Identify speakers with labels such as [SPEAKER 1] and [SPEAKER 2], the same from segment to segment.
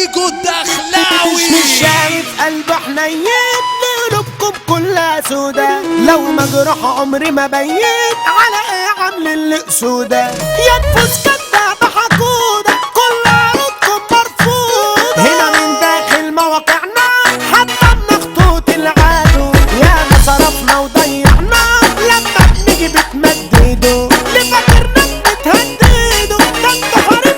[SPEAKER 1] فيكو الدخلاوي
[SPEAKER 2] مش شايف قلب حنين قلوبكم كلها سودا، لو مجروح عمري ما بيت على ايه عامل اللي سودا، يا نفوس كدابة حقودة كل عروضكم مرفوضة، هنا من داخل مواقعنا حتى بنخطوط العدو، يا ما صرفنا وضيعنا لما بنيجي بتمددوا، اللي فاكرنا بتهددوا ده انتوا حريم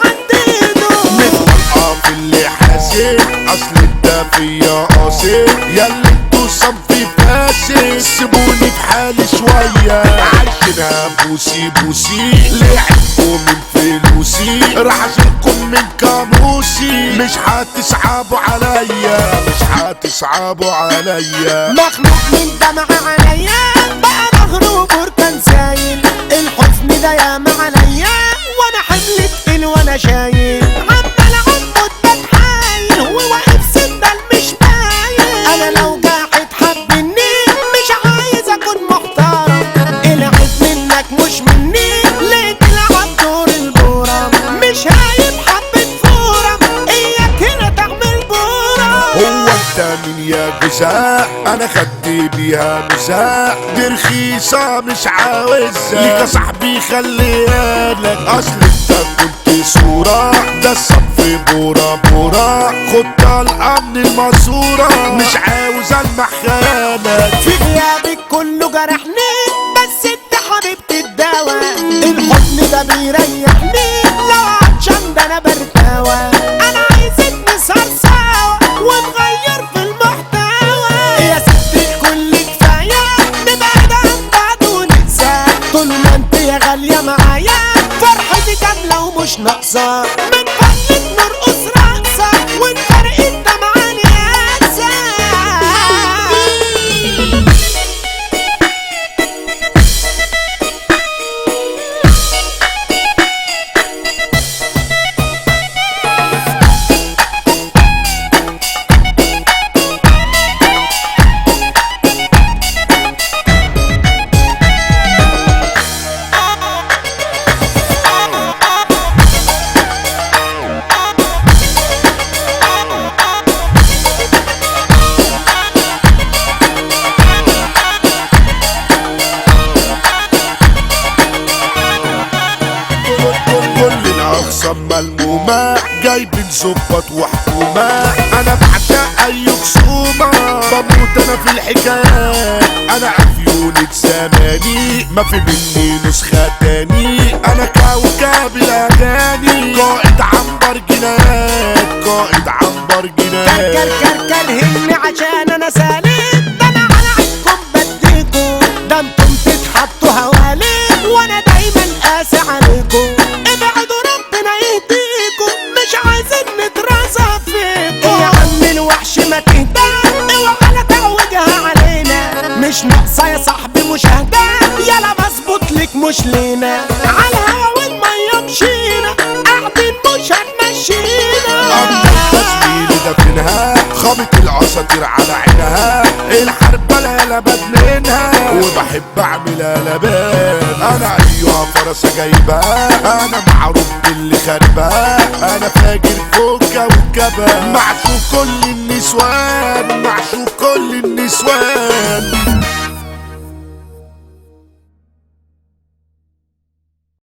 [SPEAKER 2] بتعددوا.
[SPEAKER 3] نتوقف اللي حاسد اصل انت فيا قاصد، ياللي انتوا صنفي فاسد سيبوني في حالي شوية، عايشينها بوسي بوسي لعبكم من فلوسي راح اشيلكم من كاموسي، مش هتصعبوا عليا مش هتصعبوا عليا،
[SPEAKER 2] مخلوق من دمع عليا بقى مغروب بركان سايل، الحزن ده ياما عليا وانا حمل تقيل وانا شايل، عمال عمود بتحايل وواقف سندل مش باين، انا لو قاعد حبني مش عايز اكون محترم، العيب منك مش مني ليه تلعب دور البورم، مش هايب حبة فورم اياك هنا تعمل بورم.
[SPEAKER 3] هو انت مين يا جزاء انا خدي بيها مساء دي رخيصة مش عاوزها ليك يا صاحبي خليالك، اصل انت كنت صورة ده الصف بورا بورا خد طلقة من الماسورة مش عاوز المح خيالك،
[SPEAKER 2] في غيابك كله جرحني بس انت حبيبتي الدواء، الحضن ده بيريحني لو عطشان ده انا برتاوى، انا عايزك نسهر سوا ونغير في المحتوى، يا ست الكل كفاية نبعد عن بعض وننسى، طول ما انت يا غالية معايا فرحتي كاملة ومش ناقصة، من فضلك نرقص رقصة ونفرق الدمعة نقاسة.
[SPEAKER 3] كل الاقسام ملمومة جايبين ظباط وحكومة، انا بعشق اي خصومة بموت انا في الحكايات، انا عفيونة زماني ما في مني نسخة تاني، انا كوكب الاغاني قائد عنبر جنايات قائد عنبر جنايات،
[SPEAKER 2] كرهني عشان انا سالك، ده انا على عينكم بديكوا، ده انتم تتحطوا هوالي وانا دايما قاسي عليكم، ابعدوا ربنا يهديكم مش عايزين نترازى فيكم، يا عم الوحش ما تهدى اوعى لا تعوجها علينا، مش ناقصه يا صاحبي مشاهده يلا بظبط لك مش لينا، على الهوا والميه مشينا قاعدين مش هتمشينا،
[SPEAKER 3] دفنها خابط الاساطير على عينها، الحرب لا بدمنها وبحب اعمل قلبان، انا ايها فرسه جايبها انا معروف باللي خاربها، انا فاجر فوق كوكبها معشوق كل النسوان معشوق كل النسوان.